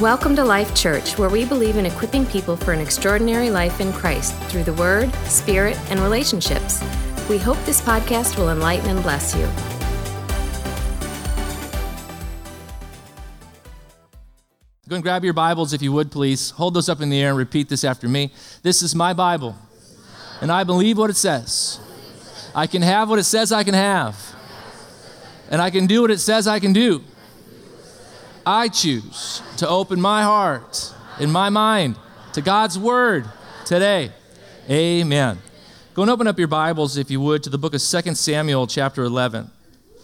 Welcome to Life Church, where we believe in equipping people for an extraordinary life in Christ through the Word, Spirit, and relationships. We hope this podcast will enlighten and bless you. Go and grab your Bibles if you would, please. Hold those up in the air and repeat this after me. This is my Bible, and I believe what it says. I can have what it says I can have, and I can do what it says I can do. I choose to open my heart and my mind to God's Word today. Amen. Go and open up your Bibles, if you would, to the book of 2 Samuel, chapter 11.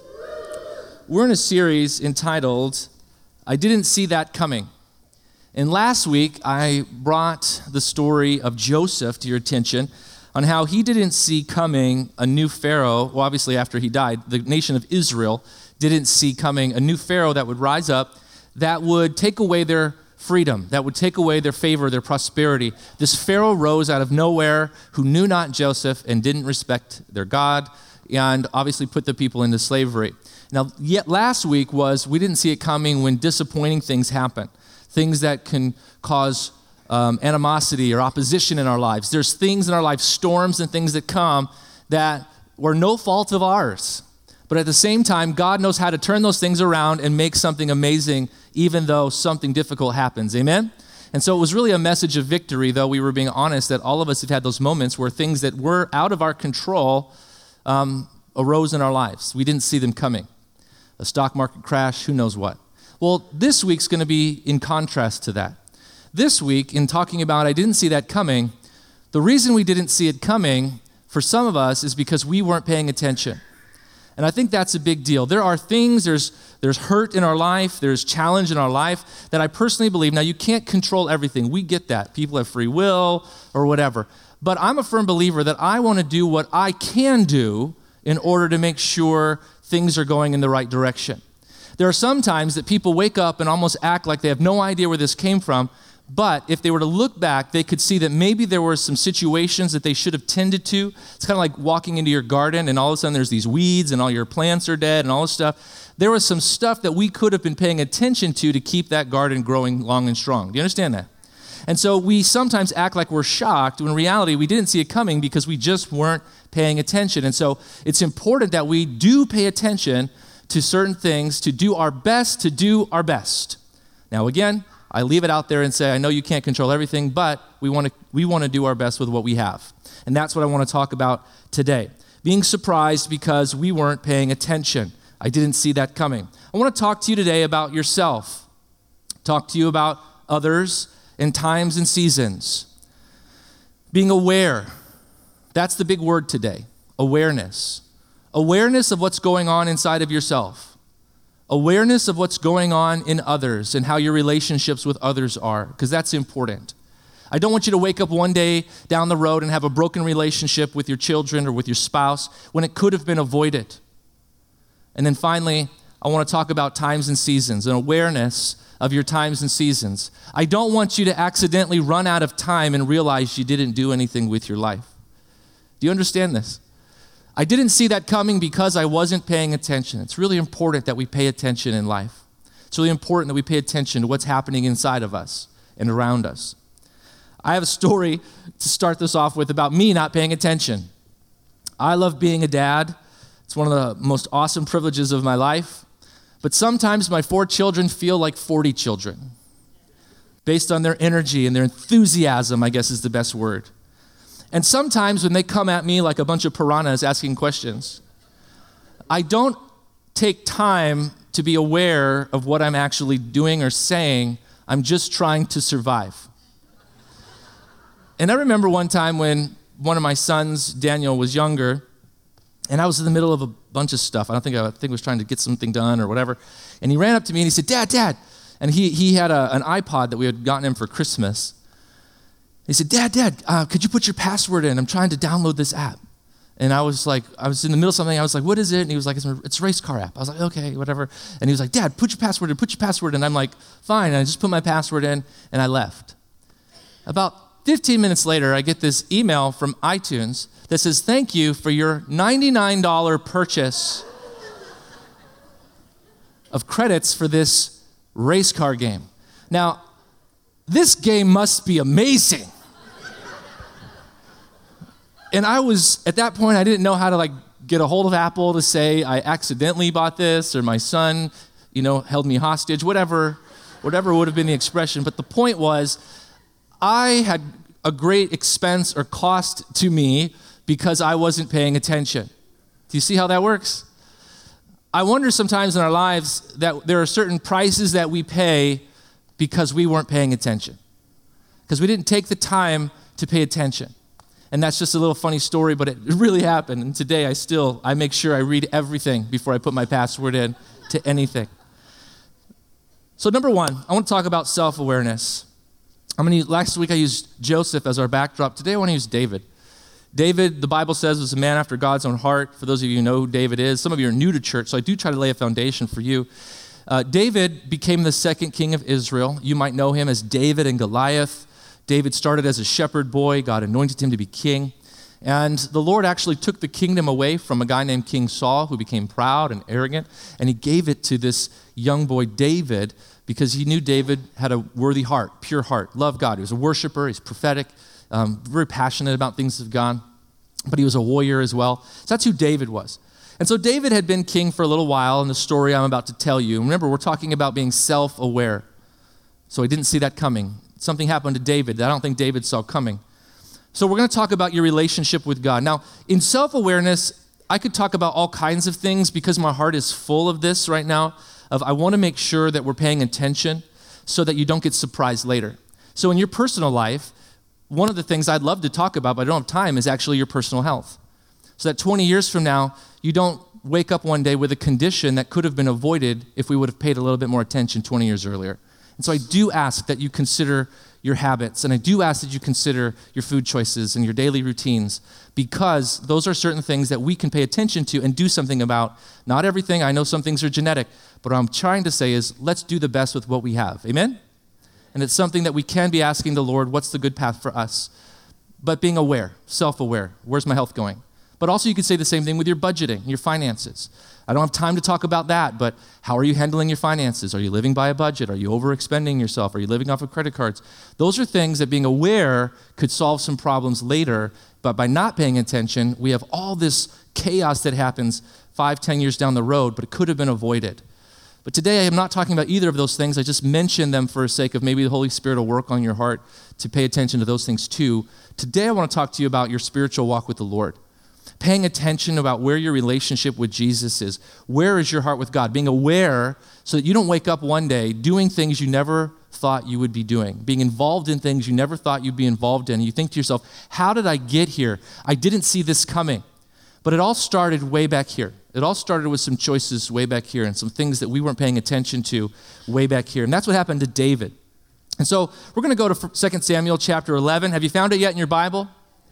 We're in a series entitled, I Didn't See That Coming. And last week, I brought the story of Joseph to your attention on how he didn't see coming a new Pharaoh. Well, obviously, after he died, the nation of Israel didn't see coming a new Pharaoh that would rise up that would take away their freedom, that would take away their favor, their prosperity. This Pharaoh rose out of nowhere who knew not Joseph and didn't respect their God and obviously put the people into slavery. Now, yet last week we didn't see it coming when disappointing things happen, things that can cause animosity or opposition in our lives. There's things in our life, storms and things that come that were no fault of ours. But at the same time, God knows how to turn those things around and make something amazing, even though something difficult happens. Amen? And so it was really a message of victory, though we were being honest that all of us have had those moments where things that were out of our control arose in our lives. We didn't see them coming. A stock market crash, who knows what. Well, this week's going to be in contrast to that. This week, in talking about I didn't see that coming, the reason we didn't see it coming for some of us is because we weren't paying attention. And I think that's a big deal. There are things, there's hurt in our life, there's challenge in our life that I personally believe, now you can't control everything. We get that. People have free will or whatever. But I'm a firm believer that I want to do what I can do in order to make sure things are going in the right direction. There are some times that people wake up and almost act like they have no idea where this came from, but if they were to look back, they could see that maybe there were some situations that they should have tended to. It's kind of like walking into your garden and all of a sudden there's these weeds and all your plants are dead and all this stuff. There was some stuff that we could have been paying attention to keep that garden growing long and strong. Do you understand that? And so we sometimes act like we're shocked when in reality we didn't see it coming because we just weren't paying attention. And so it's important that we do pay attention to certain things, to do our best. Now again, I leave it out there and say, I know you can't control everything, but we want to do our best with what we have. And that's what I want to talk about today. Being surprised because we weren't paying attention. I didn't see that coming. I want to talk to you today about yourself. Talk to you about others and times and seasons. Being aware. That's the big word today. Awareness. Awareness of what's going on inside of yourself. Awareness of what's going on in others and how your relationships with others are, because that's important. I don't want you to wake up one day down the road and have a broken relationship with your children or with your spouse when it could have been avoided. And then finally, I want to talk about times and seasons, an awareness of your times and seasons. I don't want you to accidentally run out of time and realize you didn't do anything with your life. Do you understand this? I didn't see that coming because I wasn't paying attention. It's really important that we pay attention in life. It's really important that we pay attention to what's happening inside of us and around us. I have a story to start this off with about me not paying attention. I love being a dad. It's one of the most awesome privileges of my life. But sometimes my 4 children feel like 40 children based on their energy and their enthusiasm, I guess is the best word. And sometimes when they come at me like a bunch of piranhas asking questions, I don't take time to be aware of what I'm actually doing or saying. I'm just trying to survive. And I remember one time when one of my sons, Daniel, was younger, and I was in the middle of a bunch of stuff. I think I was trying to get something done or whatever. And he ran up to me and he said, Dad. And he had an iPod that we had gotten him for Christmas. He said, Dad, could you put your password in? I'm trying to download this app. And I was in the middle of something. I was like, what is it? And he was like, it's a race car app. I was like, okay, whatever. And he was like, Dad, put your password in. And I'm like, fine. And I just put my password in and I left. About 15 minutes later, I get this email from iTunes that says, thank you for your $99 purchase of credits for this race car game. Now, this game must be amazing. And I was, at that point, I didn't know how to get a hold of Apple to say I accidentally bought this or my son, held me hostage, whatever would have been the expression. But the point was, I had a great expense or cost to me because I wasn't paying attention. Do you see how that works? I wonder sometimes in our lives that there are certain prices that we pay because we weren't paying attention, because we didn't take the time to pay attention. And that's just a little funny story, but it really happened. And today I make sure I read everything before I put my password in to anything. So number one, I want to talk about self-awareness. Last week I used Joseph as our backdrop. Today I want to use David. David, the Bible says, was a man after God's own heart. For those of you who know who David is, some of you are new to church, so I do try to lay a foundation for you. David became the second king of Israel. You might know him as David and Goliath. David started as a shepherd boy. God anointed him to be king. And the Lord actually took the kingdom away from a guy named King Saul, who became proud and arrogant, and he gave it to this young boy David because he knew David had a worthy heart, pure heart, loved God. He was a worshiper, he's prophetic, very passionate about things of God, but he was a warrior as well. So that's who David was. And so David had been king for a little while in the story I'm about to tell you. Remember, we're talking about being self-aware. So I didn't see that coming. Something happened to David that I don't think David saw coming. So we're going to talk about your relationship with God. Now, in self-awareness, I could talk about all kinds of things because my heart is full of this right now. I want to make sure that we're paying attention so that you don't get surprised later. So in your personal life, one of the things I'd love to talk about, but I don't have time, is actually your personal health. So that 20 years from now, you don't wake up one day with a condition that could have been avoided if we would have paid a little bit more attention 20 years earlier. And so I do ask that you consider your habits, and I do ask that you consider your food choices and your daily routines, because those are certain things that we can pay attention to and do something about. Not everything. I know some things are genetic, but what I'm trying to say is let's do the best with what we have. Amen? And it's something that we can be asking the Lord, what's the good path for us? But being aware, self-aware, where's my health going? But also you could say the same thing with your budgeting, your finances. I don't have time to talk about that, but how are you handling your finances? Are you living by a budget? Are you overexpending yourself? Are you living off of credit cards? Those are things that being aware could solve some problems later, but by not paying attention, we have all this chaos that happens 5-10 years down the road, but it could have been avoided. But today I am not talking about either of those things. I just mentioned them for the sake of maybe the Holy Spirit will work on your heart to pay attention to those things too. Today I want to talk to you about your spiritual walk with the Lord. Paying attention about where your relationship with Jesus is. Where is your heart with God? Being aware so that you don't wake up one day doing things you never thought you would be doing. Being involved in things you never thought you'd be involved in. You think to yourself, how did I get here? I didn't see this coming. But it all started way back here. It all started with some choices way back here and some things that we weren't paying attention to way back here. And that's what happened to David. And so we're going to go to 2 Samuel chapter 11. Have you found it yet in your Bible?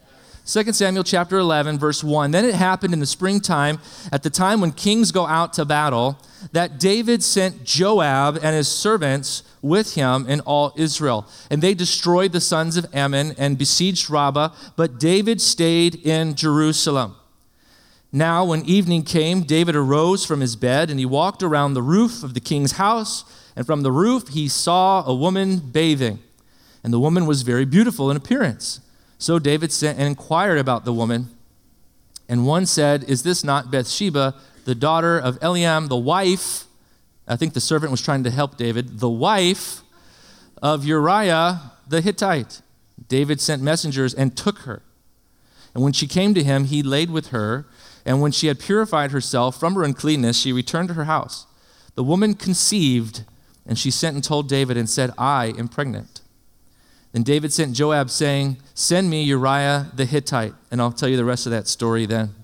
2 Samuel chapter 11, verse 1. Then it happened in the springtime, at the time when kings go out to battle, that David sent Joab and his servants with him and all Israel. And they destroyed the sons of Ammon and besieged Rabbah, but David stayed in Jerusalem. Now, when evening came, David arose from his bed, and he walked around the roof of the king's house, and from the roof he saw a woman bathing. And the woman was very beautiful in appearance. So David sent and inquired about the woman. And one said, is this not Bathsheba, the daughter of Eliam, the wife, I think the servant was trying to help David, the wife of Uriah the Hittite? David sent messengers and took her. And when she came to him, he laid with her. And when she had purified herself from her uncleanness, she returned to her house. The woman conceived, and she sent and told David and said, I am pregnant. Then David sent Joab saying, send me Uriah the Hittite. And I'll tell you the rest of that story then.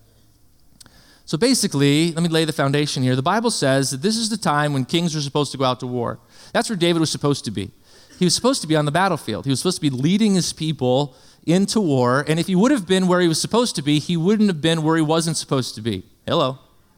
So basically, let me lay the foundation here. The Bible says that this is the time when kings are supposed to go out to war. That's where David was supposed to be. He was supposed to be on the battlefield. He was supposed to be leading his people into war. And if he would have been where he was supposed to be, he wouldn't have been where he wasn't supposed to be. Hello.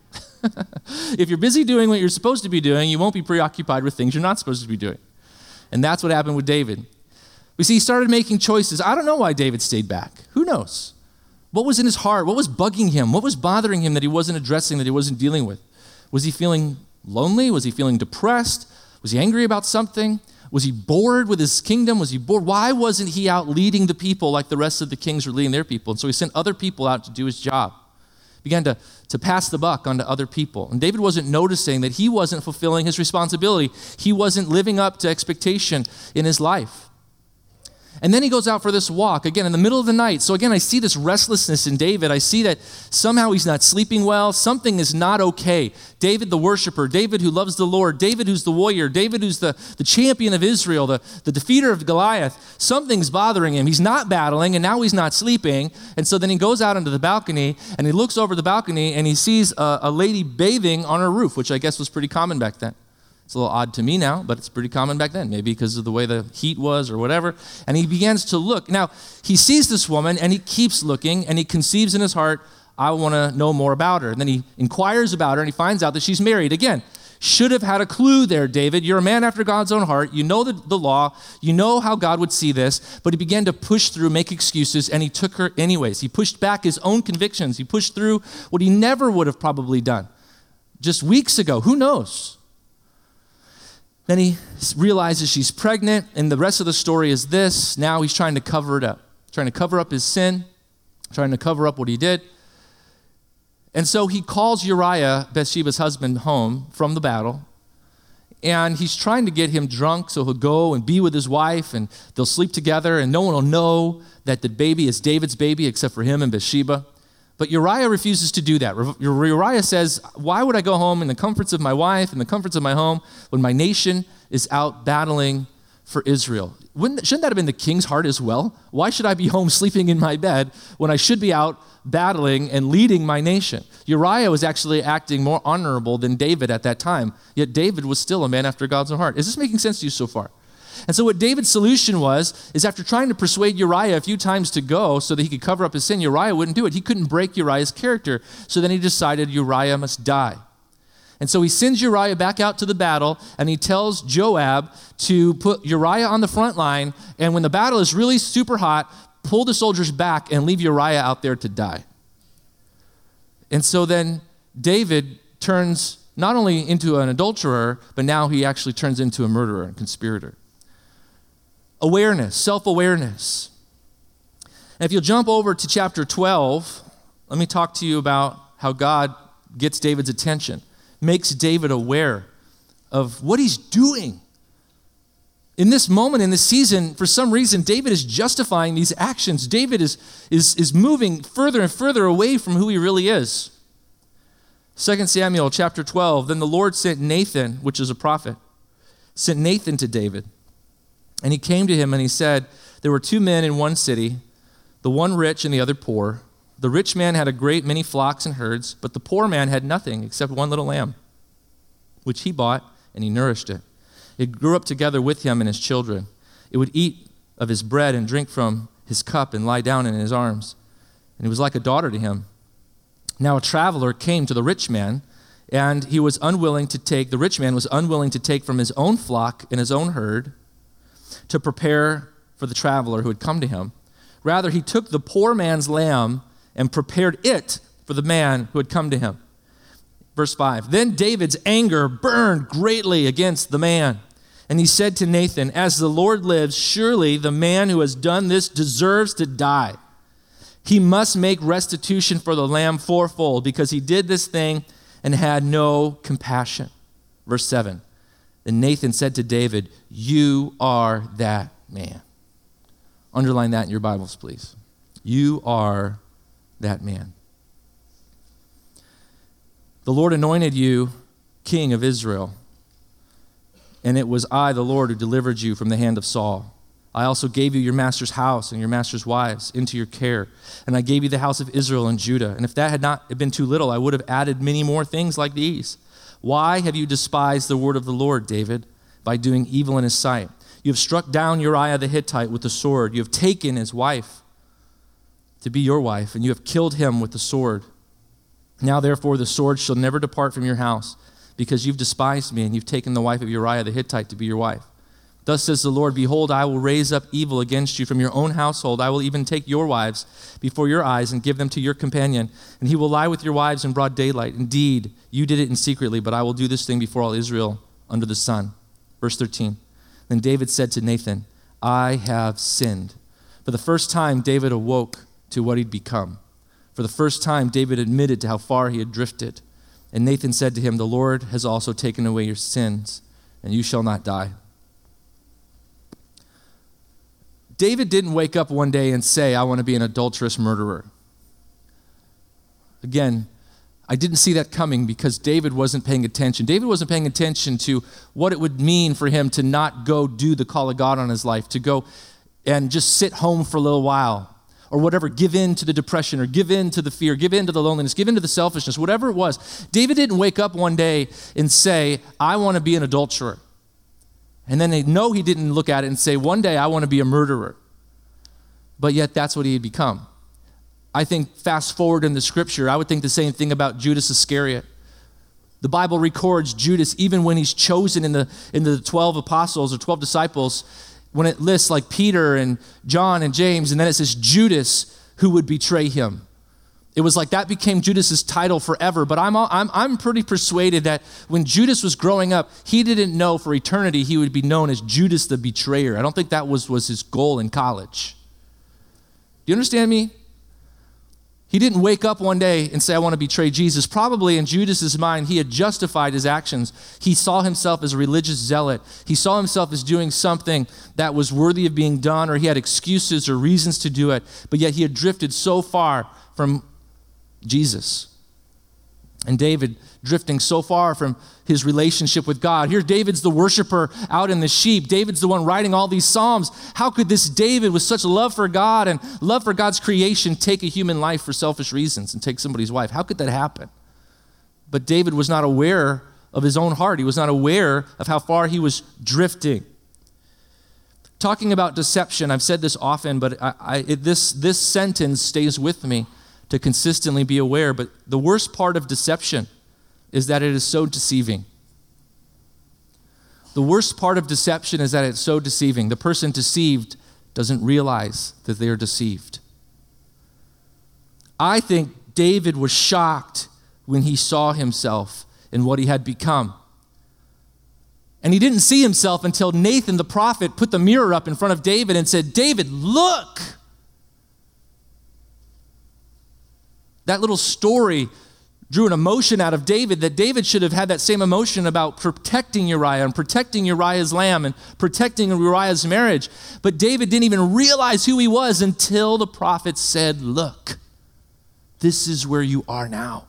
If you're busy doing what you're supposed to be doing, you won't be preoccupied with things you're not supposed to be doing. And that's what happened with David. We see he started making choices. I don't know why David stayed back. Who knows? What was in his heart? What was bugging him? What was bothering him that he wasn't addressing, that he wasn't dealing with? Was he feeling lonely? Was he feeling depressed? Was he angry about something? Was he bored with his kingdom? Was he bored? Why wasn't he out leading the people like the rest of the kings were leading their people? And so he sent other people out to do his job. Began to pass the buck onto other people. And David wasn't noticing that he wasn't fulfilling his responsibility. He wasn't living up to expectation in his life. And then he goes out for this walk, again, in the middle of the night. So again, I see this restlessness in David. I see that somehow he's not sleeping well. Something is not okay. David the worshiper, David who loves the Lord, David who's the warrior, David who's the champion of Israel, the defeater of Goliath. Something's bothering him. He's not battling, and now he's not sleeping. And so then he goes out onto the balcony, and he looks over the balcony, and he sees a lady bathing on her roof, which I guess was pretty common back then. It's a little odd to me now, but it's pretty common back then, maybe because of the way the heat was or whatever. And he begins to look. Now, he sees this woman, and he keeps looking, and he conceives in his heart, I want to know more about her. And then he inquires about her, and he finds out that she's married. Again, should have had a clue there, David. You're a man after God's own heart. You know the law. You know how God would see this. But he began to push through, make excuses, and he took her anyways. He pushed back his own convictions. He pushed through what he never would have probably done just weeks ago. Who knows? Then he realizes she's pregnant, and the rest of the story is this. Now he's trying to cover it up, trying to cover up his sin, trying to cover up what he did. And so he calls Uriah, Bathsheba's husband, home from the battle, and he's trying to get him drunk so he'll go and be with his wife, and they'll sleep together, and no one will know that the baby is David's baby except for him and Bathsheba. But Uriah refuses to do that. Uriah says, why would I go home in the comforts of my wife and the comforts of my home when my nation is out battling for Israel? Shouldn't that have been the king's heart as well? Why should I be home sleeping in my bed when I should be out battling and leading my nation? Uriah was actually acting more honorable than David at that time, yet David was still a man after God's own heart. Is this making sense to you so far? And so what David's solution is after trying to persuade Uriah a few times to go so that he could cover up his sin, Uriah wouldn't do it. He couldn't break Uriah's character. So then he decided Uriah must die. And so he sends Uriah back out to the battle, and he tells Joab to put Uriah on the front line, and when the battle is really super hot, pull the soldiers back and leave Uriah out there to die. And so then David turns not only into an adulterer, but now he actually turns into a murderer and conspirator. Awareness, self-awareness. And if you'll jump over to chapter 12, let me talk to you about how God gets David's attention, makes David aware of what he's doing. In this moment, in this season, for some reason, David is justifying these actions. David is moving further and further away from who he really is. 2 Samuel chapter 12, then the Lord sent Nathan, which is a prophet, sent Nathan to David. And he came to him and he said, there were two men in one city, the one rich and the other poor. The rich man had a great many flocks and herds, but the poor man had nothing except one little lamb, which he bought and he nourished it. It grew up together with him and his children. It would eat of his bread and drink from his cup and lie down in his arms. And it was like a daughter to him. Now a traveler came to the rich man, and the rich man was unwilling to take from his own flock and his own herd to prepare for the traveler who had come to him. Rather, he took the poor man's lamb and prepared it for the man who had come to him. Verse 5, then David's anger burned greatly against the man. And he said to Nathan, as the Lord lives, surely the man who has done this deserves to die. He must make restitution for the lamb fourfold because he did this thing and had no compassion. Verse 7, then Nathan said to David, you are that man. Underline that in your Bibles, please. You are that man. The Lord anointed you king of Israel, and it was I, the Lord, who delivered you from the hand of Saul. I also gave you your master's house and your master's wives into your care, and I gave you the house of Israel and Judah. And if that had not been too little, I would have added many more things like these. Why have you despised the word of the Lord, David, by doing evil in his sight? You have struck down Uriah the Hittite with the sword. You have taken his wife to be your wife, and you have killed him with the sword. Now, therefore, the sword shall never depart from your house, because you've despised me, and you've taken the wife of Uriah the Hittite to be your wife. Thus says the Lord, behold, I will raise up evil against you from your own household. I will even take your wives before your eyes and give them to your companion, and he will lie with your wives in broad daylight. Indeed, you did it in secretly, but I will do this thing before all Israel under the sun. Verse 13. Then David said to Nathan, I have sinned. For the first time, David awoke to what he'd become. For the first time, David admitted to how far he had drifted. And Nathan said to him, the Lord has also taken away your sins, and you shall not die. David didn't wake up one day and say, I want to be an adulterous murderer. Again, I didn't see that coming because David wasn't paying attention. David wasn't paying attention to what it would mean for him to not go do the call of God on his life, to go and just sit home for a little while or whatever, give in to the depression or give in to the fear, give in to the loneliness, give in to the selfishness, whatever it was. David didn't wake up one day and say, I want to be an adulterer. And then they know he didn't look at it and say, one day I want to be a murderer. But yet that's what he had become. I think fast forward in the scripture, I would think the same thing about Judas Iscariot. The Bible records Judas, even when he's chosen in the 12 apostles or 12 disciples, when it lists like Peter and John and James, and then it says Judas who would betray him. It was like that became Judas's title forever. But I'm pretty persuaded that when Judas was growing up, he didn't know for eternity he would be known as Judas the betrayer. I don't think that was his goal in college. Do you understand me? He didn't wake up one day and say, I want to betray Jesus. Probably in Judas's mind, he had justified his actions. He saw himself as a religious zealot. He saw himself as doing something that was worthy of being done, or he had excuses or reasons to do it. But yet he had drifted so far from Jesus. And David drifting so far from his relationship with God. Here David's the worshiper out in the sheep. David's the one writing all these Psalms. How could this David with such love for God and love for God's creation take a human life for selfish reasons and take somebody's wife? How could that happen? But David was not aware of his own heart. He was not aware of how far he was drifting. Talking about deception, I've said this often, but this sentence stays with me to consistently be aware. But the worst part of deception is that it is so deceiving. The worst part of deception is that it's so deceiving. The person deceived doesn't realize that they are deceived. I think David was shocked when he saw himself and what he had become. And he didn't see himself until Nathan the prophet put the mirror up in front of David and said, David, look. That little story drew an emotion out of David that David should have had that same emotion about protecting Uriah and protecting Uriah's lamb and protecting Uriah's marriage. But David didn't even realize who he was until the prophet said, look, this is where you are now.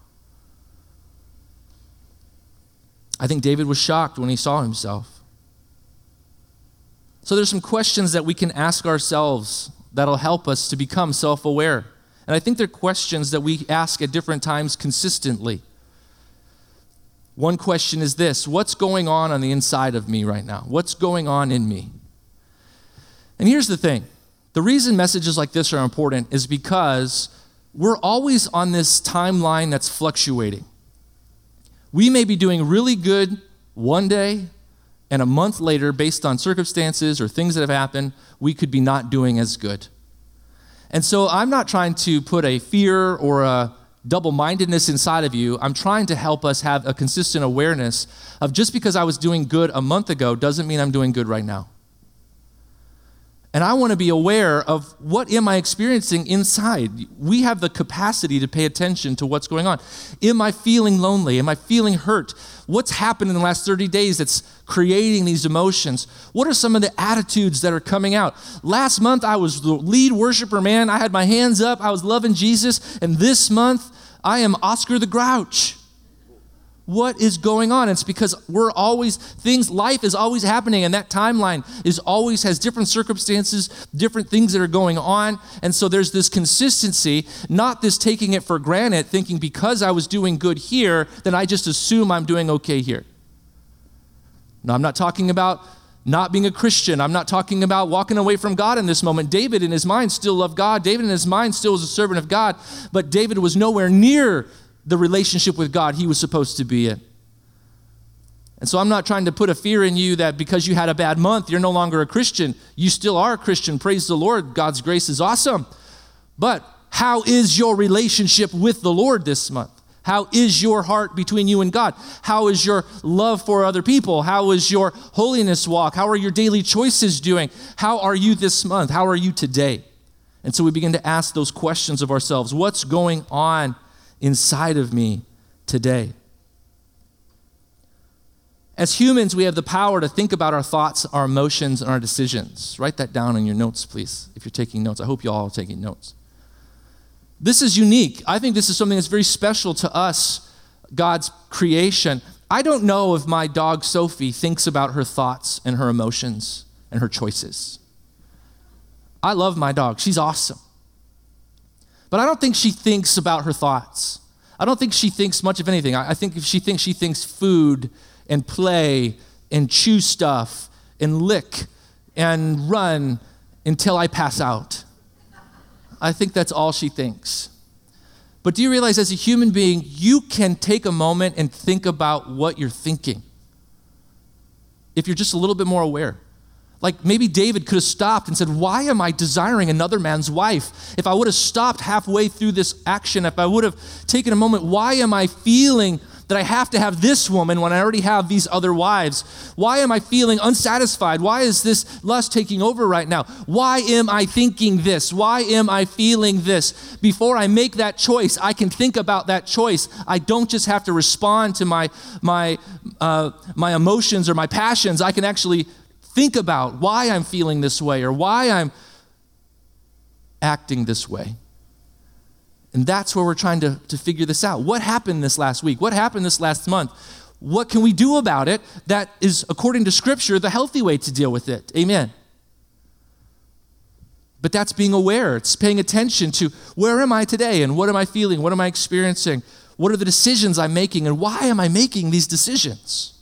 I think David was shocked when he saw himself. So there's some questions that we can ask ourselves that'll help us to become self-aware. And I think they're questions that we ask at different times consistently. One question is this: what's going on the inside of me right now? What's going on in me? And here's the thing. The reason messages like this are important is because we're always on this timeline that's fluctuating. We may be doing really good one day, and a month later, based on circumstances or things that have happened, we could be not doing as good. And so I'm not trying to put a fear or a double-mindedness inside of you. I'm trying to help us have a consistent awareness of just because I was doing good a month ago doesn't mean I'm doing good right now. And I want to be aware of what am I experiencing inside. We have the capacity to pay attention to what's going on. Am I feeling lonely? Am I feeling hurt? What's happened in the last 30 days that's creating these emotions? What are some of the attitudes that are coming out? Last month, I was the lead worshiper, man. I had my hands up. I was loving Jesus. And this month, I am Oscar the Grouch. What is going on? It's because life is always happening, and that timeline has different circumstances, different things that are going on. And so there's this consistency, not this taking it for granted, thinking because I was doing good here, then I just assume I'm doing okay here. Now, I'm not talking about not being a Christian. I'm not talking about walking away from God in this moment. David in his mind still loved God. David in his mind still was a servant of God, but David was nowhere near the relationship with God he was supposed to be in. And so I'm not trying to put a fear in you that because you had a bad month, you're no longer a Christian. You still are a Christian. Praise the Lord. God's grace is awesome. But how is your relationship with the Lord this month? How is your heart between you and God? How is your love for other people? How is your holiness walk? How are your daily choices doing? How are you this month? How are you today? And so we begin to ask those questions of ourselves. What's going on inside of me today? As humans, we have the power to think about our thoughts, our emotions, and our decisions. Write that down in your notes, please, if you're taking notes. I hope you all are taking notes. This is unique. I think this is something that's very special to us, God's creation. I don't know if my dog Sophie thinks about her thoughts and her emotions and her choices. I love my dog. She's awesome. But I don't think she thinks about her thoughts. I don't think she thinks much of anything. I think if she thinks food and play and chew stuff and lick and run until I pass out. I think that's all she thinks. But do you realize as a human being, you can take a moment and think about what you're thinking if you're just a little bit more aware. Like maybe David could have stopped and said, why am I desiring another man's wife? If I would have stopped halfway through this action, if I would have taken a moment, why am I feeling that I have to have this woman when I already have these other wives? Why am I feeling unsatisfied? Why is this lust taking over right now? Why am I thinking this? Why am I feeling this? Before I make that choice, I can think about that choice. I don't just have to respond to my emotions or my passions. I can actually think about why I'm feeling this way or why I'm acting this way. And that's where we're trying to figure this out. What happened this last week? What happened this last month? What can we do about it that is, according to Scripture, the healthy way to deal with it? Amen. But that's being aware. It's paying attention to where am I today and what am I feeling? What am I experiencing? What are the decisions I'm making and why am I making these decisions?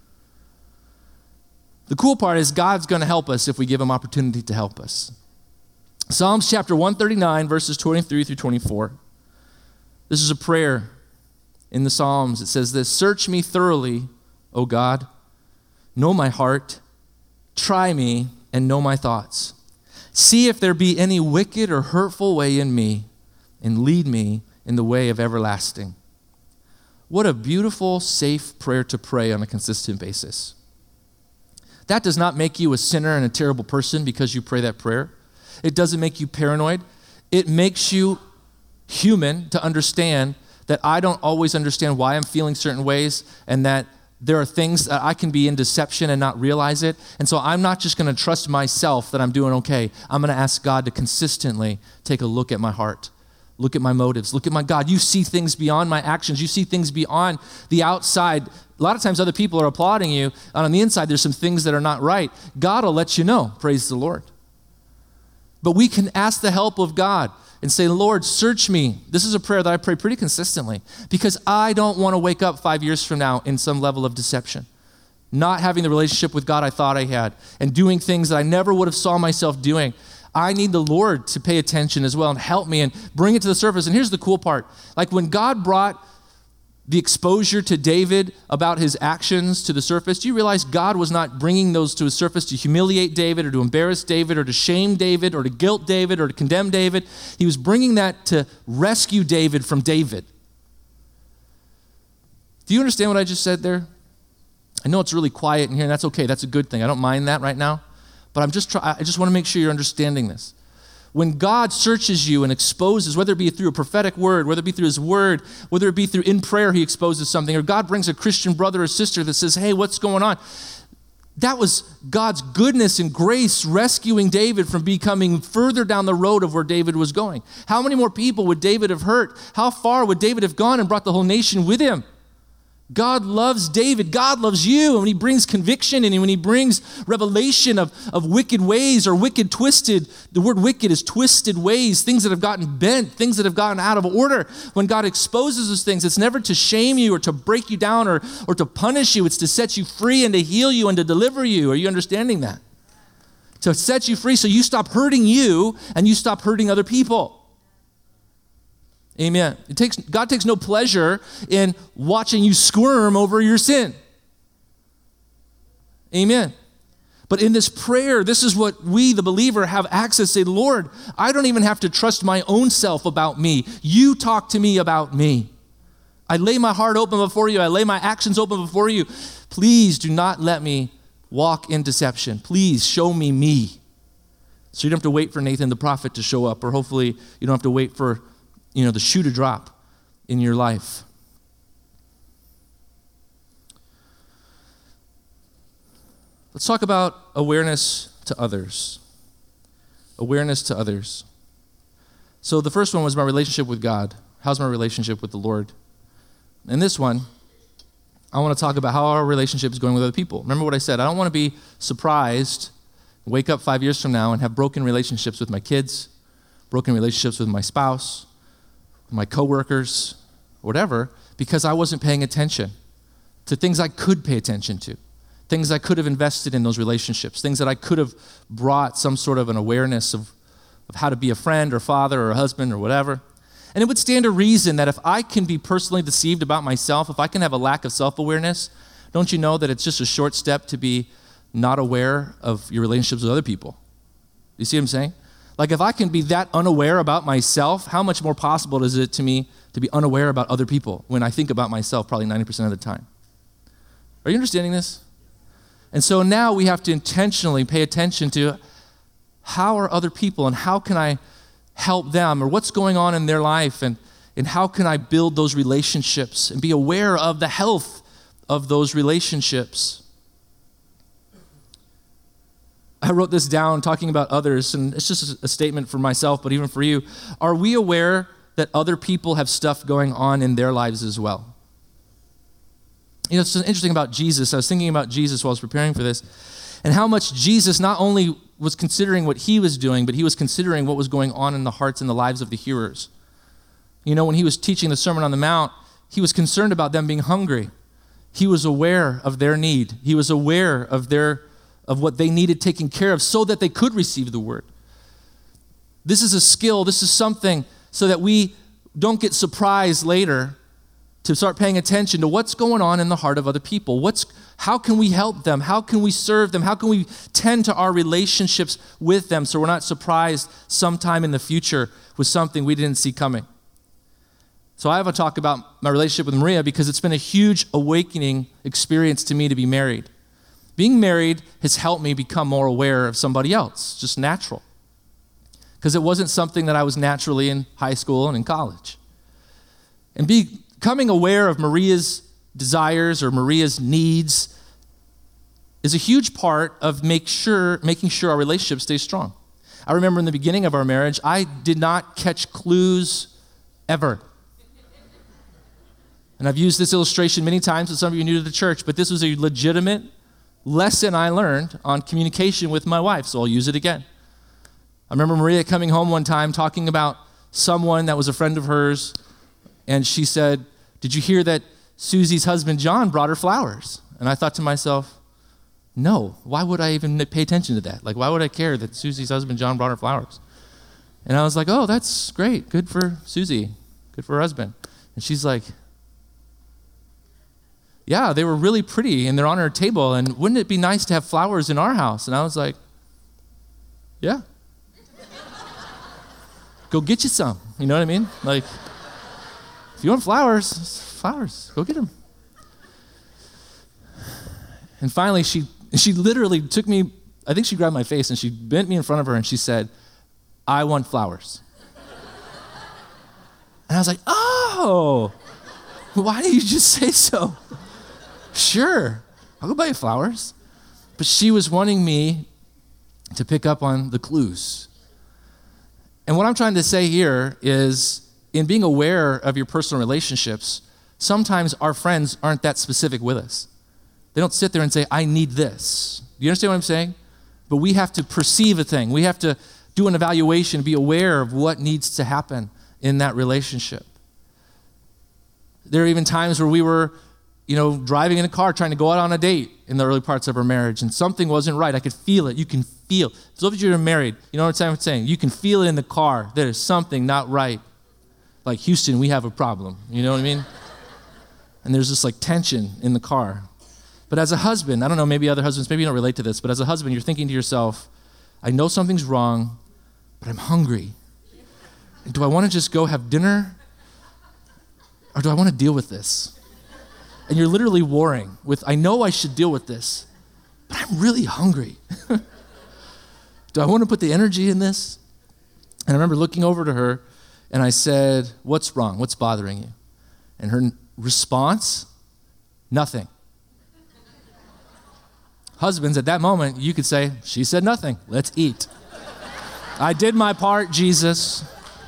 The cool part is God's going to help us if we give him opportunity to help us. Psalms chapter 139, verses 23 through 24. This is a prayer in the Psalms. It says this: search me thoroughly, O God. Know my heart. Try me and know my thoughts. See if there be any wicked or hurtful way in me, and lead me in the way of everlasting. What a beautiful, safe prayer to pray on a consistent basis. That does not make you a sinner and a terrible person because you pray that prayer. It doesn't make you paranoid. It makes you human to understand that I don't always understand why I'm feeling certain ways and that there are things that I can be in deception and not realize it. And so I'm not just going to trust myself that I'm doing okay. I'm going to ask God to consistently take a look at my heart, look at my motives, look at my God. You see things beyond my actions. You see things beyond the outside. A lot of times other people are applauding you, and on the inside there's some things that are not right. God will let you know. Praise the Lord. But we can ask the help of God and say, Lord, search me. This is a prayer that I pray pretty consistently because I don't want to wake up 5 years from now in some level of deception, not having the relationship with God I thought I had, and doing things that I never would have saw myself doing. I need the Lord to pay attention as well and help me and bring it to the surface. And here's the cool part. Like when God brought the exposure to David about his actions to the surface, do you realize God was not bringing those to the surface to humiliate David or to embarrass David or to shame David or to guilt David or to condemn David? He was bringing that to rescue David from David. Do you understand what I just said there? I know it's really quiet in here, and that's okay. That's a good thing. I don't mind that right now. But I just want to make sure you're understanding this. When God searches you and exposes, whether it be through a prophetic word, whether it be through his word, whether it be through in prayer he exposes something, or God brings a Christian brother or sister that says, hey, what's going on? That was God's goodness and grace rescuing David from becoming further down the road of where David was going. How many more people would David have hurt? How far would David have gone and brought the whole nation with him? God loves David. God loves you. And when he brings conviction and when he brings revelation of wicked ways or wicked twisted, the word wicked is twisted ways, things that have gotten bent, things that have gotten out of order. When God exposes those things, it's never to shame you or to break you down or to punish you. It's to set you free and to heal you and to deliver you. Are you understanding that? To set you free so you stop hurting you and you stop hurting other people. Amen. God takes no pleasure in watching you squirm over your sin. Amen. But in this prayer, this is what we, the believer, have access. Say, Lord, I don't even have to trust my own self about me. You talk to me about me. I lay my heart open before you. I lay my actions open before you. Please do not let me walk in deception. Please show me me. So you don't have to wait for Nathan the prophet to show up, or hopefully you don't have to wait for, the shoe to drop in your life. Let's talk about awareness to others. Awareness to others. So the first one was my relationship with God. How's my relationship with the Lord? And this one, I want to talk about how our relationship is going with other people. Remember what I said. I don't want to be surprised, wake up 5 years from now and have broken relationships with my kids, broken relationships with my spouse, my coworkers, whatever, because I wasn't paying attention to things I could pay attention to, things I could have invested in those relationships, things that I could have brought some sort of an awareness of how to be a friend or father or a husband or whatever. And it would stand to reason that if I can be personally deceived about myself, if I can have a lack of self-awareness, don't you know that it's just a short step to be not aware of your relationships with other people? You see what I'm saying? Like if I can be that unaware about myself, how much more possible is it to me to be unaware about other people when I think about myself probably 90% of the time? Are you understanding this? And so now we have to intentionally pay attention to how are other people and how can I help them, or what's going on in their life, and how can I build those relationships and be aware of the health of those relationships. I wrote this down talking about others, and it's just a statement for myself, but even for you. Are we aware that other people have stuff going on in their lives as well? It's interesting about Jesus. I was thinking about Jesus while I was preparing for this, and how much Jesus not only was considering what he was doing, but he was considering what was going on in the hearts and the lives of the hearers. When he was teaching the Sermon on the Mount, he was concerned about them being hungry. He was aware of their need. He was aware of what they needed taken care of so that they could receive the word. This is a skill. This is something so that we don't get surprised later, to start paying attention to what's going on in the heart of other people. How can we help them? How can we serve them? How can we tend to our relationships with them so we're not surprised sometime in the future with something we didn't see coming? So I have a talk about my relationship with Maria because it's been a huge awakening experience to me to be married. Being married has helped me become more aware of somebody else, just natural. Because it wasn't something that I was naturally in high school and in college. And becoming aware of Maria's desires or Maria's needs is a huge part of making sure our relationship stays strong. I remember in the beginning of our marriage, I did not catch clues ever. And I've used this illustration many times with some of you new to the church, but this was a legitimate lesson I learned on communication with my wife, so I'll use it again. I remember Maria coming home one time talking about someone that was a friend of hers, and she said, "Did you hear that Susie's husband, John, brought her flowers?" And I thought to myself, no, why would I even pay attention to that? Like, why would I care that Susie's husband, John, brought her flowers? And I was like, oh, that's great. Good for Susie. Good for her husband. And she's like, yeah, they were really pretty, and they're on her table, and wouldn't it be nice to have flowers in our house? And I was like, yeah. Go get you some. You know what I mean? Like, if you want flowers, go get them. And finally, she literally took me, I think she grabbed my face, and she bent me in front of her, and she said, "I want flowers." And I was like, oh, why did you just say so? Sure, I'll go buy you flowers. But she was wanting me to pick up on the clues. And what I'm trying to say here is, in being aware of your personal relationships, sometimes our friends aren't that specific with us. They don't sit there and say, I need this. Do you understand what I'm saying? But we have to perceive a thing. We have to do an evaluation, be aware of what needs to happen in that relationship. There are even times where we were, driving in a car trying to go out on a date in the early parts of our marriage, and something wasn't right. I could feel it. You can feel. So if you're married, you know what I'm saying? You can feel it in the car. There's something not right. Like, Houston, we have a problem. You know what I mean? And there's this tension in the car. But as a husband, I don't know, maybe other husbands, maybe you don't relate to this, but as a husband, you're thinking to yourself, I know something's wrong, but I'm hungry. And do I want to just go have dinner? or do I want to deal with this? And you're literally warring with, I know I should deal with this, but I'm really hungry. Do I want to put the energy in this? And I remember looking over to her and I said, what's wrong? What's bothering you? And her response, nothing. Husbands, at that moment, you could say, she said nothing. Let's eat. I did my part, Jesus.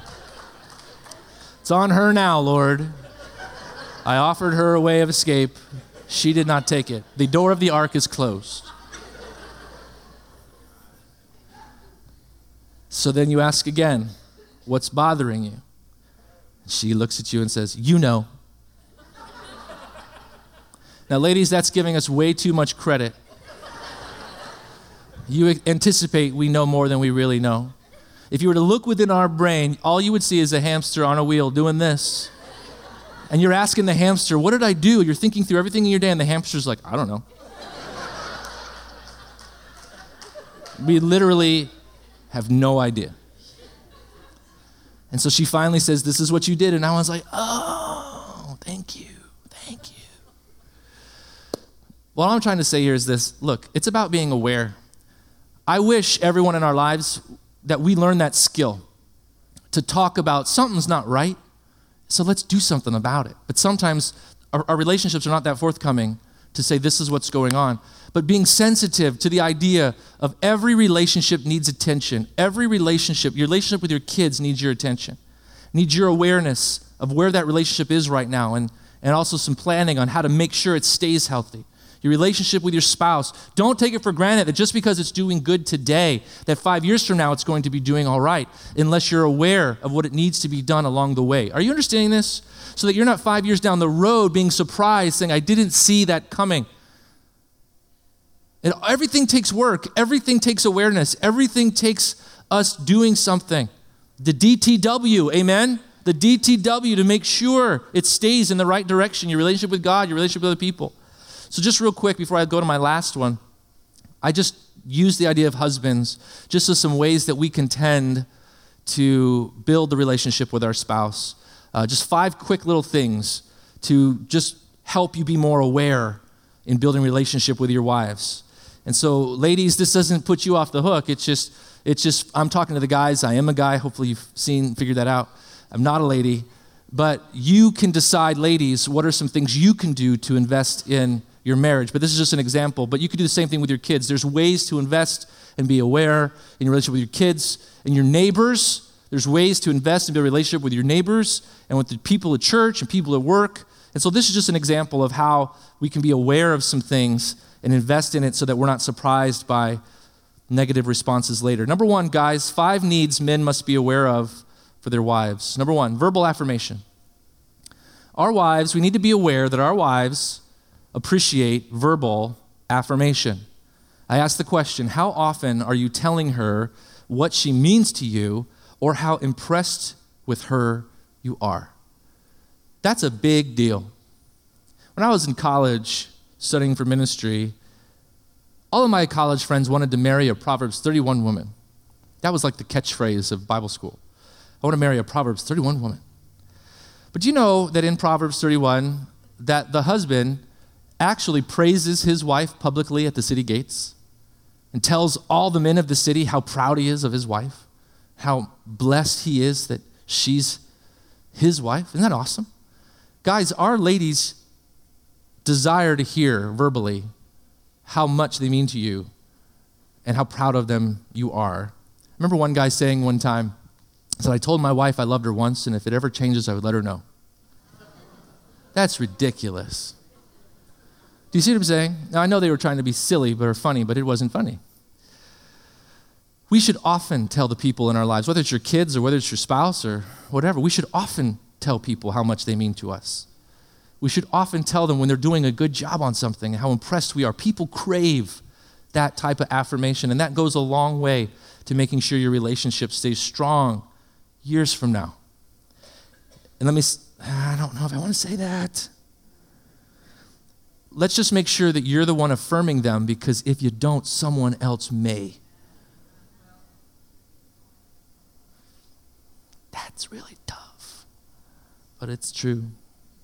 It's on her now, Lord. I offered her a way of escape. She did not take it. The door of the ark is closed. So then you ask again, what's bothering you? She looks at you and says, you know. Now, ladies, that's giving us way too much credit. You anticipate we know more than we really know. If you were to look within our brain, all you would see is a hamster on a wheel doing this. And you're asking the hamster, what did I do? You're thinking through everything in your day, and the hamster's like, I don't know. We literally have no idea. And so she finally says, this is what you did. And I was like, oh, thank you. Thank you. What I'm trying to say here is this. Look, it's about being aware. I wish everyone in our lives that we learn that skill to talk about something's not right, so let's do something about it. But sometimes our relationships are not that forthcoming to say this is what's going on. But being sensitive to the idea of every relationship needs attention. Every relationship, your relationship with your kids needs your attention, needs your awareness of where that relationship is right now, and also some planning on how to make sure it stays healthy. Your relationship with your spouse, don't take it for granted that just because it's doing good today, that 5 years from now it's going to be doing all right, unless you're aware of what it needs to be done along the way. Are you understanding this? So that you're not 5 years down the road being surprised, saying, I didn't see that coming. And everything takes work. Everything takes awareness. Everything takes us doing something. The DTW, amen? The DTW to make sure it stays in the right direction, your relationship with God, your relationship with other people. So just real quick before I go to my last one, I just use the idea of husbands just as some ways that we can tend to build the relationship with our spouse. Just 5 quick little things to just help you be more aware in building a relationship with your wives. And so, ladies, this doesn't put you off the hook. It's just I'm talking to the guys. I am a guy. Hopefully you've figured that out. I'm not a lady. But you can decide, ladies, what are some things you can do to invest in your marriage. But this is just an example. But you could do the same thing with your kids. There's ways to invest and be aware in your relationship with your kids and your neighbors. There's ways to invest in a relationship with your neighbors and with the people at church and people at work. And so this is just an example of how we can be aware of some things and invest in it so that we're not surprised by negative responses later. Number 1, guys, 5 needs men must be aware of for their wives. Number 1, verbal affirmation. Our wives, we need to be aware that our wives appreciate verbal affirmation. I ask the question, how often are you telling her what she means to you or how impressed with her you are? That's a big deal. When I was in college studying for ministry, all of my college friends wanted to marry a Proverbs 31 woman. That was like the catchphrase of Bible school. I want to marry a Proverbs 31 woman. But do you know that in Proverbs 31, that the husband actually praises his wife publicly at the city gates and tells all the men of the city how proud he is of his wife, how blessed he is that she's his wife? Isn't that awesome? Guys, our ladies desire to hear verbally how much they mean to you and how proud of them you are. I remember one guy saying one time, he said, I told my wife I loved her once, and if it ever changes, I would let her know. That's ridiculous. Do you see what I'm saying? Now, I know they were trying to be silly or funny, but it wasn't funny. We should often tell the people in our lives, whether it's your kids or whether it's your spouse or whatever, we should often tell people how much they mean to us. We should often tell them when they're doing a good job on something and how impressed we are. People crave that type of affirmation, and that goes a long way to making sure your relationship stays strong years from now. And I don't know if I want to say that. Let's just make sure that you're the one affirming them, because if you don't, someone else may. That's really tough, but it's true.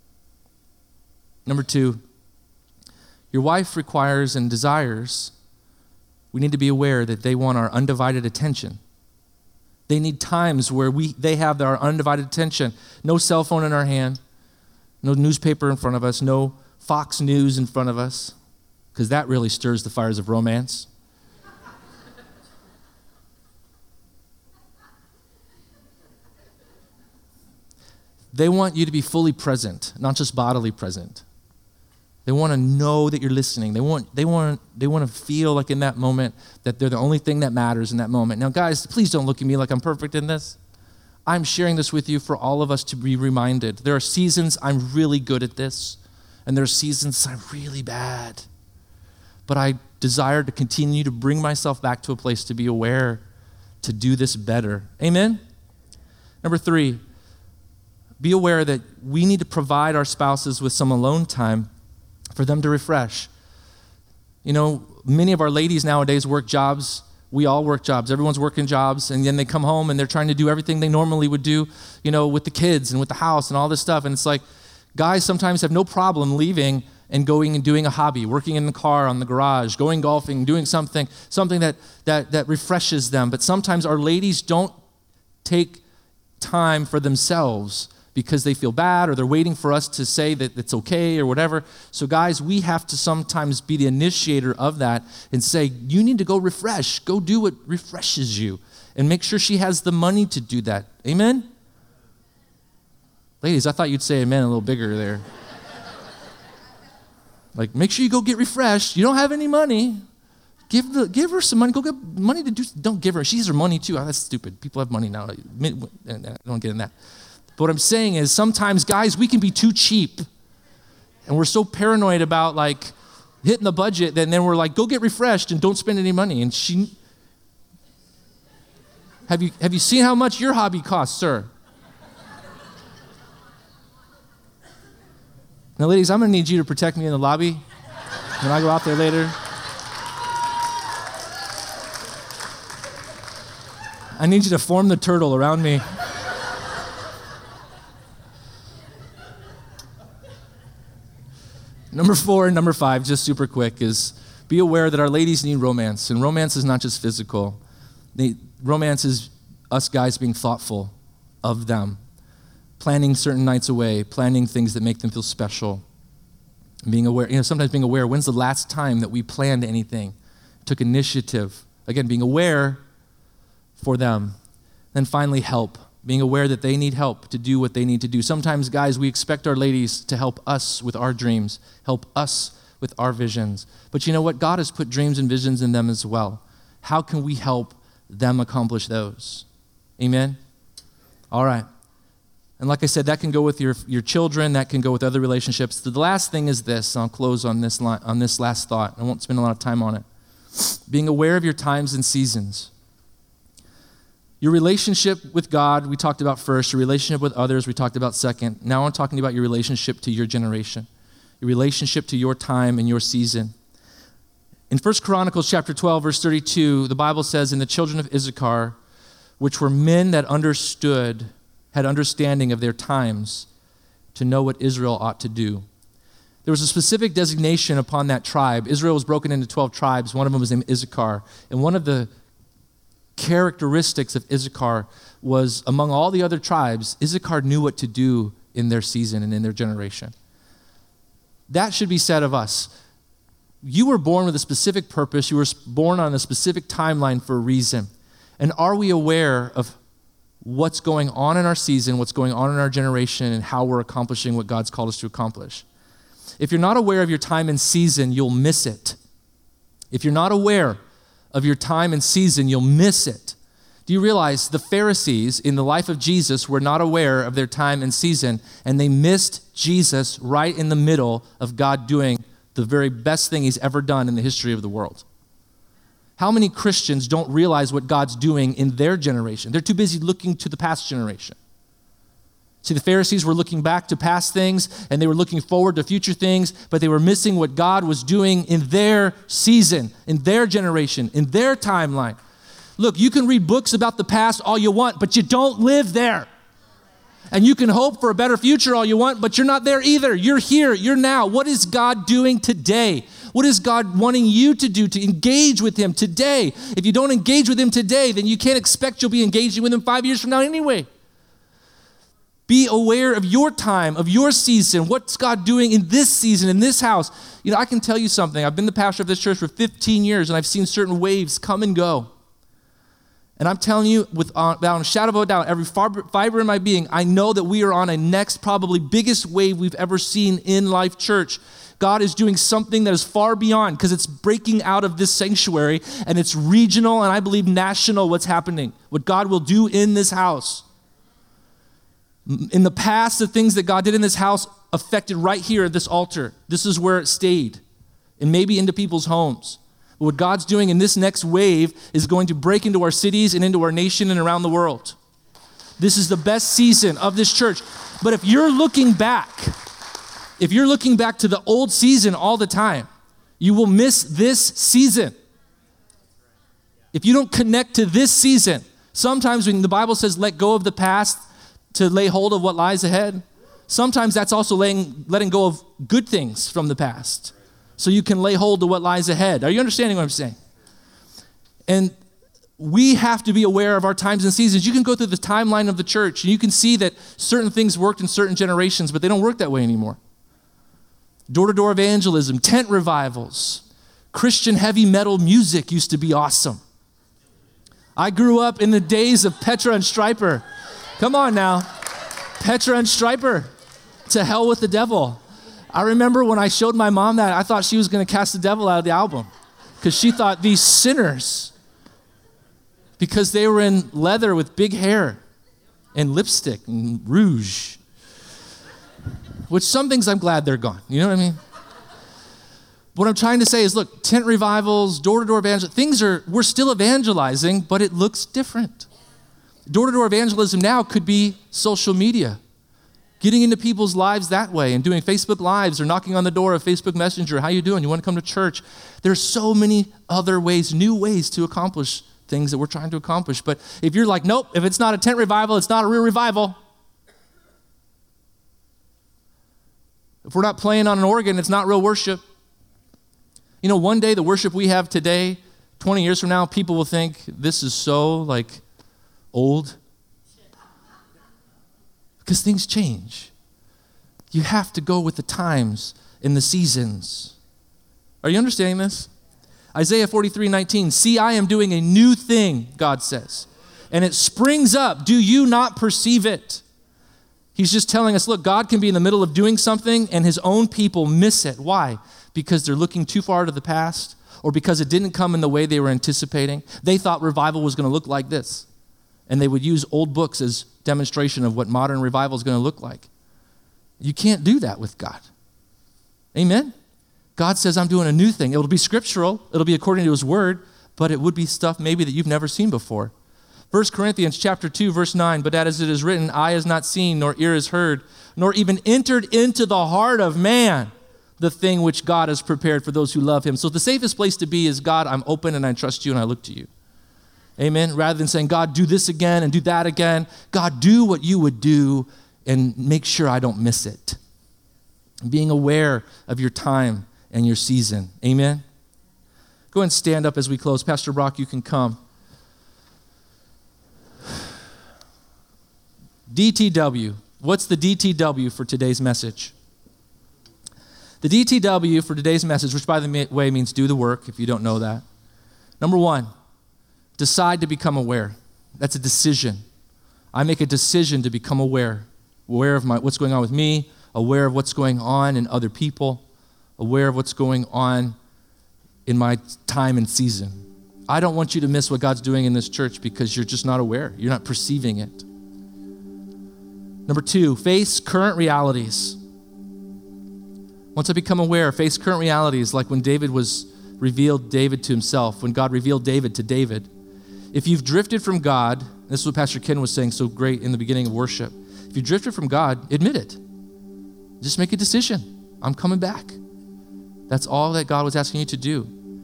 Number 2, your wife requires and desires, we need to be aware that they want our undivided attention. They need times where they have our undivided attention. No cell phone in our hand, no newspaper in front of us, no Fox News in front of us, because that really stirs the fires of romance. They want you to be fully present, not just bodily present. They want to know that you're listening. They want to feel like in that moment that they're the only thing that matters in that moment. Now, guys, please don't look at me like I'm perfect in this. I'm sharing this with you for all of us to be reminded. There are seasons I'm really good at this, and there are seasons I'm really bad. But I desire to continue to bring myself back to a place to be aware to do this better. Amen? Number 3, be aware that we need to provide our spouses with some alone time for them to refresh. You know, many of our ladies nowadays work jobs. We all work jobs. Everyone's working jobs, and then they come home and they're trying to do everything they normally would do, you know, with the kids and with the house and all this stuff. And it's like, guys sometimes have no problem leaving and going and doing a hobby, working in the car, on the garage, going golfing, doing something that refreshes them. But sometimes our ladies don't take time for themselves because they feel bad or they're waiting for us to say that it's okay or whatever. So guys, we have to sometimes be the initiator of that and say, you need to go refresh. Go do what refreshes you. And make sure she has the money to do that. Amen? Ladies, I thought you'd say amen a little bigger there. Like, make sure you go get refreshed. You don't have any money. Give her some money. Go get money to do. Don't give her. She has her money too. Oh, that's stupid. People have money now. I don't get in that. But what I'm saying is sometimes, guys, we can be too cheap. And we're so paranoid about, like, hitting the budget, and then we're like, go get refreshed and don't spend any money. And have you seen how much your hobby costs, sir? Now, ladies, I'm going to need you to protect me in the lobby when I go out there later. I need you to form the turtle around me. Number 4 and number 5, just super quick, is be aware that our ladies need romance. And romance is not just physical. Romance is us guys being thoughtful of them, planning certain nights away, planning things that make them feel special, being aware, sometimes being aware, when's the last time that we planned anything, took initiative. Again, being aware for them. Then finally, help. Being aware that they need help to do what they need to do. Sometimes, guys, we expect our ladies to help us with our dreams, help us with our visions. But you know what? God has put dreams and visions in them as well. How can we help them accomplish those? Amen? All right. And like I said, that can go with your children. That can go with other relationships. The last thing is this. I'll close on this last thought. I won't spend a lot of time on it. Being aware of your times and seasons. Your relationship with God, we talked about first. Your relationship with others, we talked about second. Now I'm talking about your relationship to your generation, your relationship to your time and your season. In 1 Chronicles chapter 12, verse 32, the Bible says, "And the children of Issachar, which were men that had understanding of their times to know what Israel ought to do." There was a specific designation upon that tribe. Israel was broken into 12 tribes. One of them was named Issachar. And one of the characteristics of Issachar was, among all the other tribes, Issachar knew what to do in their season and in their generation. That should be said of us. You were born with a specific purpose. You were born on a specific timeline for a reason. And are we aware of what's going on in our season, what's going on in our generation, and how we're accomplishing what God's called us to accomplish? If you're not aware of your time and season, you'll miss it. If you're not aware of your time and season, you'll miss it. Do you realize the Pharisees in the life of Jesus were not aware of their time and season, and they missed Jesus right in the middle of God doing the very best thing he's ever done in the history of the world? How many Christians don't realize what God's doing in their generation? They're too busy looking to the past generation. See, the Pharisees were looking back to past things, and they were looking forward to future things, but they were missing what God was doing in their season, in their generation, in their timeline. Look, you can read books about the past all you want, but you don't live there. And you can hope for a better future all you want, but you're not there either. You're here, you're now. What is God doing today? What is God wanting you to do to engage with him today? If you don't engage with him today, then you can't expect you'll be engaging with him 5 years from now anyway. Be aware of your time, of your season. What's God doing in this season, in this house? You know, I can tell you something. I've been the pastor of this church for 15 years, and I've seen certain waves come and go. And I'm telling you, without a shadow of a doubt, every fiber in my being, I know that we are on a next, probably biggest wave we've ever seen in Life Church. God is doing something that is far beyond, because it's breaking out of this sanctuary, and it's regional, and I believe national, what's happening, what God will do in this house. In the past, the things that God did in this house affected right here at this altar. This is where it stayed, and maybe into people's homes. But what God's doing in this next wave is going to break into our cities and into our nation and around the world. This is the best season of this church. But if you're looking back to the old season all the time, you will miss this season. If you don't connect to this season, sometimes when the Bible says let go of the past to lay hold of what lies ahead, sometimes that's also letting go of good things from the past so you can lay hold of what lies ahead. Are you understanding what I'm saying? And we have to be aware of our times and seasons. You can go through the timeline of the church and you can see that certain things worked in certain generations, but they don't work that way anymore. Door-to-door evangelism, tent revivals, Christian heavy metal music used to be awesome. I grew up in the days of Petra and Stryper. Come on now. Petra and Stryper. To hell with the devil. I remember when I showed my mom that, I thought she was going to cast the devil out of the album, because she thought these sinners, because they were in leather with big hair and lipstick and rouge, which some things I'm glad they're gone. You know what I mean? What I'm trying to say is, look, tent revivals, door-to-door evangelism, we're still evangelizing, but it looks different. Door-to-door evangelism now could be social media, getting into people's lives that way and doing Facebook Lives or knocking on the door of Facebook Messenger. How you doing? You want to come to church? There's so many other ways, new ways to accomplish things that we're trying to accomplish. But if you're like, nope, if it's not a tent revival, it's not a real revival. If we're not playing on an organ, it's not real worship. You know, one day the worship we have today, 20 years from now, people will think this is so like old. Because things change. You have to go with the times and the seasons. Are you understanding this? Isaiah 43:19, see, I am doing a new thing, God says, and it springs up. Do you not perceive it? He's just telling us, look, God can be in the middle of doing something and his own people miss it. Why? Because they're looking too far to the past, or because it didn't come in the way they were anticipating. They thought revival was going to look like this, and they would use old books as demonstration of what modern revival is going to look like. You can't do that with God. Amen? God says, I'm doing a new thing. It'll be scriptural. It'll be according to his word, but it would be stuff maybe that you've never seen before. 1 Corinthians chapter 2, verse 9, but as it is written, eye has not seen, nor ear has heard, nor even entered into the heart of man the thing which God has prepared for those who love him. So the safest place to be is, God, I'm open and I trust you and I look to you. Amen? Rather than saying, God, do this again and do that again. God, do what you would do and make sure I don't miss it. Being aware of your time and your season. Amen? Go ahead and stand up as we close. Pastor Brock, you can come. DTW. What's the DTW for today's message? The DTW for today's message, which by the way means do the work if you don't know that. Number one, decide to become aware. That's a decision. I make a decision to become aware of what's going on with me, aware of what's going on in other people, aware of what's going on in my time and season. I don't want you to miss what God's doing in this church because you're just not aware. You're not perceiving it. Number two, face current realities. Once I become aware, face current realities, like when David revealed David to himself, when God revealed David to David. If you've drifted from God, this is what Pastor Ken was saying so great in the beginning of worship. If you drifted from God, admit it. Just make a decision. I'm coming back. That's all that God was asking you to do.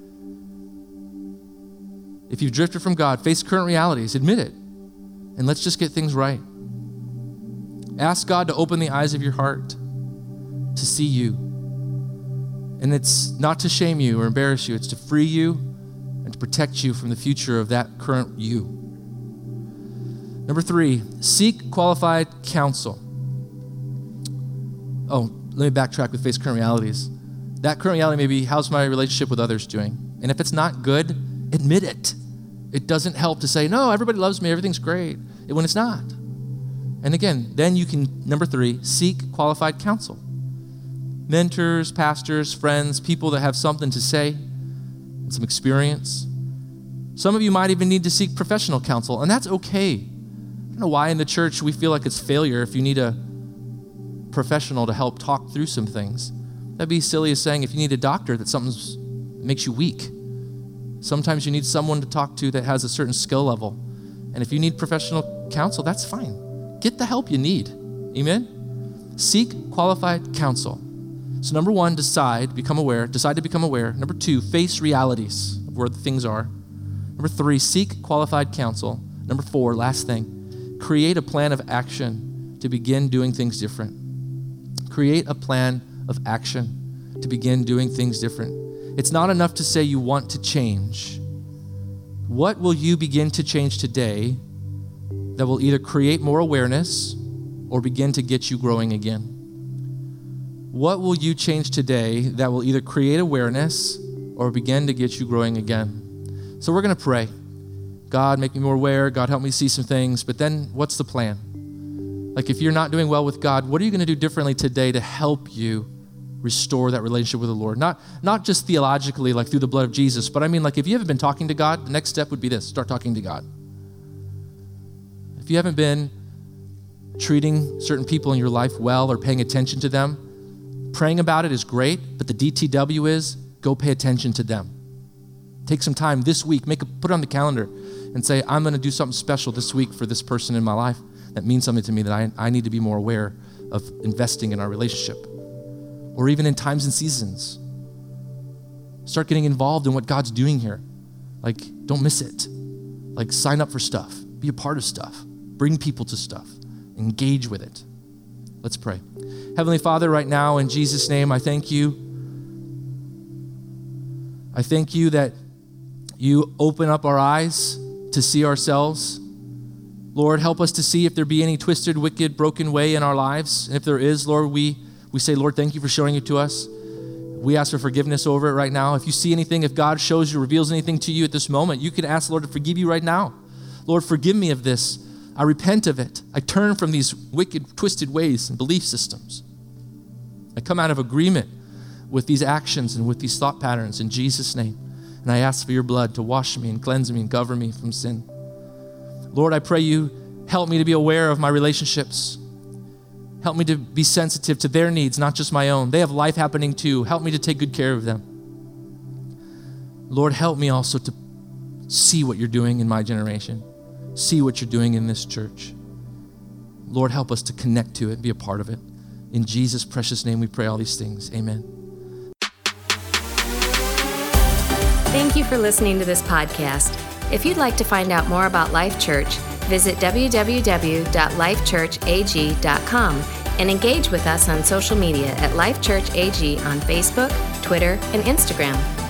If you've drifted from God, face current realities, admit it, and let's just get things right. Ask God to open the eyes of your heart to see you. And it's not to shame you or embarrass you. It's to free you and to protect you from the future of that current you. Number 3, seek qualified counsel. Oh, let me backtrack with face current realities. That current reality may be, how's my relationship with others doing? And if it's not good, admit it. It doesn't help to say, no, everybody loves me, everything's great, when it's not. And again, then you can, number 3, seek qualified counsel. Mentors, pastors, friends, people that have something to say, and some experience. Some of you might even need to seek professional counsel, and that's okay. I don't know why in the church we feel like it's failure if you need a professional to help talk through some things. That'd be silly as saying if you need a doctor that something makes you weak. Sometimes you need someone to talk to that has a certain skill level. And if you need professional counsel, that's fine. Get the help you need. Amen? Seek qualified counsel. So number 1, decide to become aware. Number 2, face realities of where the things are. Number 3, seek qualified counsel. Number 4, last thing, create a plan of action to begin doing things different. Create a plan of action to begin doing things different. It's not enough to say you want to change. What will you begin to change today that will either create more awareness or begin to get you growing again? What will you change today that will either create awareness or begin to get you growing again? So we're going to pray. God, make me more aware. God, help me see some things. But then what's the plan? Like if you're not doing well with God, what are you going to do differently today to help you restore that relationship with the Lord? Not just theologically, like through the blood of Jesus, but I mean like if you haven't been talking to God, the next step would be this, start talking to God. If you haven't been treating certain people in your life well or paying attention to them, praying about it is great, but the DTW is go pay attention to them. Take some time this week, put it on the calendar and say, I'm going to do something special this week for this person in my life that means something to me that I need to be more aware of investing in our relationship. Or even in times and seasons. Start getting involved in what God's doing here. Like, don't miss it. Like, sign up for stuff. Be a part of stuff. Bring people to stuff. Engage with it. Let's pray. Heavenly Father, right now, in Jesus' name, I thank you. I thank you that you open up our eyes to see ourselves. Lord, help us to see if there be any twisted, wicked, broken way in our lives. And if there is, Lord, we say, Lord, thank you for showing it to us. We ask for forgiveness over it right now. If you see anything, if God shows you, reveals anything to you at this moment, you can ask the Lord to forgive you right now. Lord, forgive me of this. I repent of it. I turn from these wicked, twisted ways and belief systems. I come out of agreement with these actions and with these thought patterns in Jesus' name. And I ask for your blood to wash me and cleanse me and cover me from sin. Lord, I pray you help me to be aware of my relationships. Help me to be sensitive to their needs, not just my own. They have life happening too. Help me to take good care of them. Lord, help me also to see what you're doing in my generation. See what you're doing in this church. Lord, help us to connect to it, be a part of it. In Jesus' precious name we pray all these things. Amen. Thank you for listening to this podcast. If you'd like to find out more about Life Church, visit www.lifechurchag.com and engage with us on social media at Life Church AG on Facebook, Twitter, and Instagram.